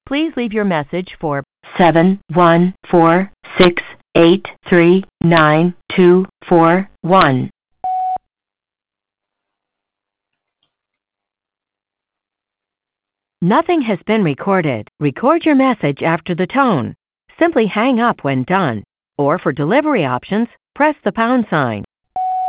Please leave your message for 71468392241. Nothing has been recorded. Record your message after the tone. Simply hang up when done. Or for delivery options, press the pound sign.